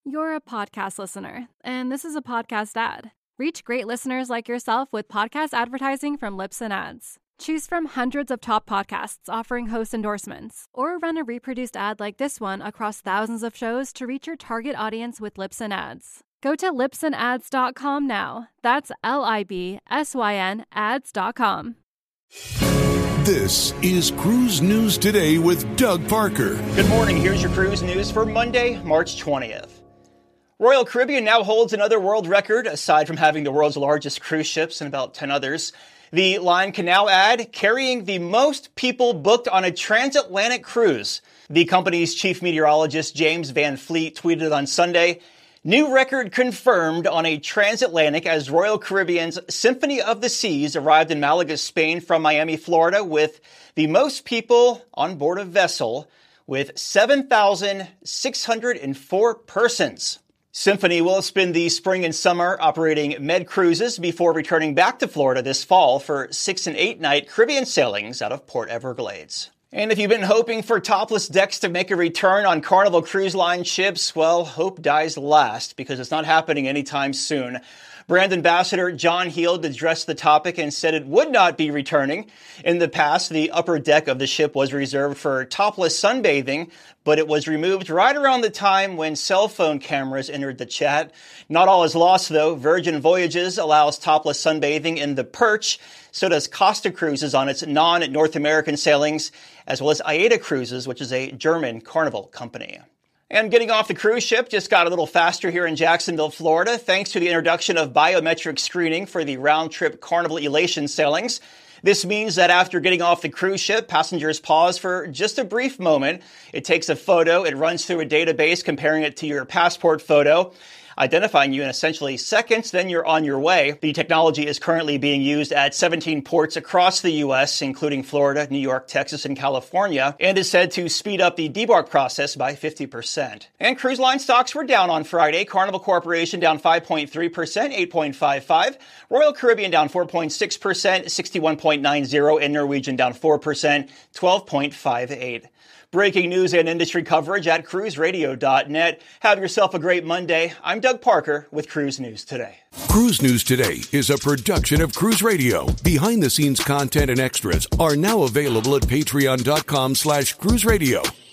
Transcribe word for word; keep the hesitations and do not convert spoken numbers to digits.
You're a podcast listener, and this is a podcast ad. Reach great listeners like yourself with podcast advertising from Libsyn Ads. Choose from hundreds of top podcasts offering host endorsements, or run a reproduced ad like this one across thousands of shows to reach your target audience with Libsyn Ads. Go to libsyn ads dot com now. That's L I B S Y N ads dot com. This is Cruise News Today with Doug Parker. Good morning. Here's your cruise news for Monday, March twentieth. Royal Caribbean now holds another world record, aside from having the world's largest cruise ships and about ten others. The line can now add carrying the most people booked on a transatlantic cruise. The company's chief meteorologist, James Van Fleet, tweeted on Sunday, "New record confirmed on a transatlantic as Royal Caribbean's Symphony of the Seas arrived in Malaga, Spain from Miami, Florida, with the most people on board a vessel, with seven thousand six hundred four persons. Symphony will spend the spring and summer operating Med cruises before returning back to Florida this fall for six and eight night Caribbean sailings out of Port Everglades. And if you've been hoping for topless decks to make a return on Carnival Cruise Line ships, well, hope dies last because it's not happening anytime soon. Brand Ambassador John Heald addressed the topic and said it would not be returning. In the past, the upper deck of the ship was reserved for topless sunbathing, but it was removed right around the time when cell phone cameras entered the chat. Not all is lost, though. Virgin Voyages allows topless sunbathing in the Perch. So does Costa Cruises on its non-North American sailings, as well as AIDA Cruises, which is a German Carnival company. And getting off the cruise ship just got a little faster here in Jacksonville, Florida, thanks to the introduction of biometric screening for the round-trip Carnival Elation sailings. This means that after getting off the cruise ship, passengers pause for just a brief moment. It takes a photo, it runs through a database comparing it to your passport photo, identifying you in essentially seconds, then you're on your way. The technology is currently being used at seventeen ports across the U S, including Florida, New York, Texas, and California, and is said to speed up the debark process by fifty percent. And cruise line stocks were down on Friday. Carnival Corporation down five point three percent, eight point five five. Royal Caribbean down four point six percent, sixty-one point nine zero. And Norwegian down four percent, twelve point five eight. Breaking news and industry coverage at cruise radio dot net. Have yourself a great Monday. I'm Doug Parker with Cruise News Today. Cruise News Today is a production of Cruise Radio. Behind-the-scenes content and extras are now available at patreon dot com slash cruise radio.